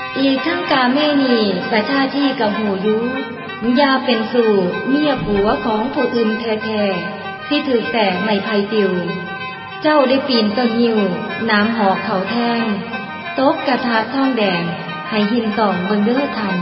อีกทั้งกาเมนีประชาที่กับหูยุยาเป็นสู่เมียผัวของผู้อื่นแท้ๆที่ถือแต่ไม่ไผ่ติวเจ้าได้ปีนต้นยิวน้ำหอกเขาแท่งโต๊ะกระทะท่องแดงให้หินต่องเบิ่งเด้อทำ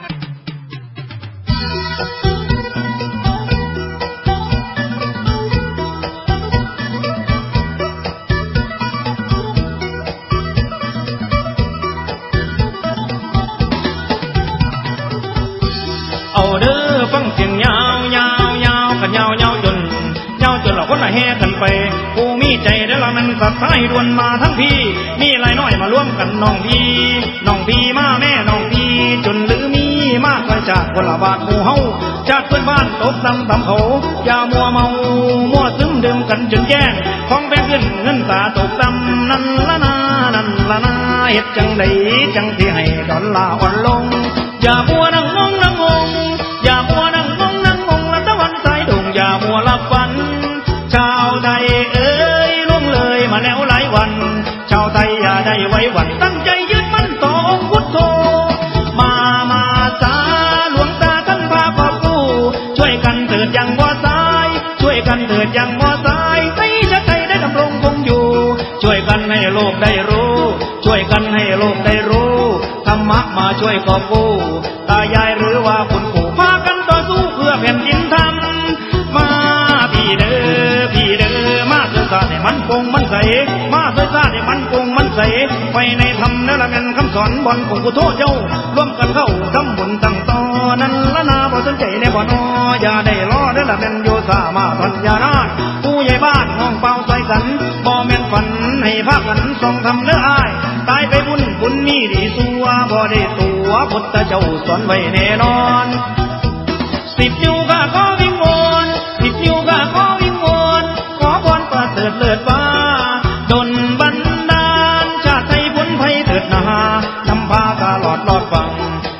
ฟังเสียงยาวยาวยาวกันยาวยาวจนเราคนละแห่กันไปผู้มีใจเด้อละมันสัตย์สายดวนมาทั้งพี่มีหลายน้อยมาร่วมกันน้องพี่มาแม่น้องพี่จนลือมีมากกว่าจากคนละบาทหมู่เฮาจากเพื่อนบ้านตกซ้ำเขาอย่ามัวเมามัวซึมดื่มกันจนแย่งของแบงขึ้นเงินตาตกซ้ำนั่นละนาเฮ็ดจังใดจังที่ให้ดอลลาร์อ่อนลงอย่ามัวนั่งงงอย่ามัวนั่งงงละตะวันสายดงอย่ามัวหลับฝันชาวไทยเอ้ยล่วงเลยมาแล้วหลายวันชาวไทยอย่าได้ไว้หวั่นตั้งใจยึดมั่นต่อองค์พุทโธมาสาหลวงตาท่านพาขอบกู้ช่วยกันเถิดยังบ่สายช่วยกันเถิดยังบ่สายให้ชาติไทยได้ดำรงคงอยู่ช่วยกันให้โลกได้รู้ช่วยกันให้โลกได้รู้ธรรมะมาช่วยกอบกู้ตายายหรือว่าคุณปู่พากันต่อสู้เพื่อแผ่นดินธรรมมาพี่เด้อมาเถิดซาให้มันคงมันใสมาเถิดซาให้มันคงมันใสไปในธรรมนั่นละแม่นคำสอนบ่อนของพุทโธเจ้าร่วมกันเข้าทำบุญตั้งต่อนั้นละนาบ่สนใจในบ่อนอย่าได้ล้อเด้อละแม่นโยสามาทัญญานาผู้ใหญ่บ้านห้องเป่าใส่กันบ่แม่นฝันให้พากันส่องทำเด้ออ้ายตายไปบุญมีดีสัวบ่ได้ตัวพุทธเจ้าสอนไว้แน่นอน10 นิ้วก็ขอวิงวอน10 นิ้วก็ขอวิงวอนขอพรประเสริฐเลิศฟ้าดลบันดาลชาติไทยพ้นภัยเถิดนานำพาตลอดรอดฟัง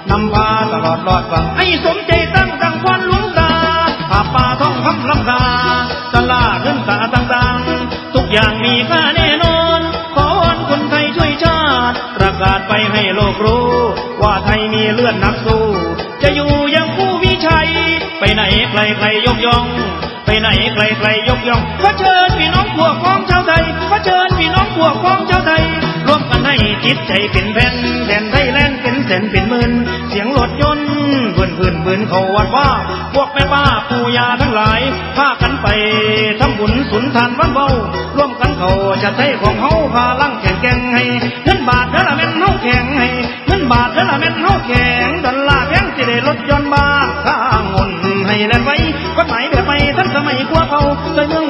ให้สมใจตั้งพรหลวงตาผ้าป่าทองคำลำคาตลาดเงินตาต่างๆทุกอย่างมีค่าแน่นอนขอวอนคนไทยช่วยชาติประกาศไปให้โลกรู้ว่าไทยมีเลือดนักสู้จะอยู่ยังผู้วิชัยไปไหนใครยกย่องไปไหนใครยกย่องขอเชิญพี่น้องพวกพ้องชาวไทยขอเชิญพี่น้องพวกพ้องชาวไทยร่วมกันให้จิตใจเป็นแผ่นไทยแลนด์เป็นแสนเป็นหมื่นเสียงรถยนต์พื้นเขาวัดว่าพวกแม่ป้าปู่ย่าทั้งหลายพากันไปทำบุญสุนทานวันเบาร่วมกันเขาจะไทยของเฮาพาลั่งแข่งให้เงินบาทเด้อละแม่นเฮาแข่งให้เงินบาทเด้อละแม่นเฮาแข่งดอลลาร์แพงสิได้รถยนต์บ้าข้างงนให้แล่นไว้กฎหมายแบบใหม่ทันสมัยกว่าเขาใจเมือง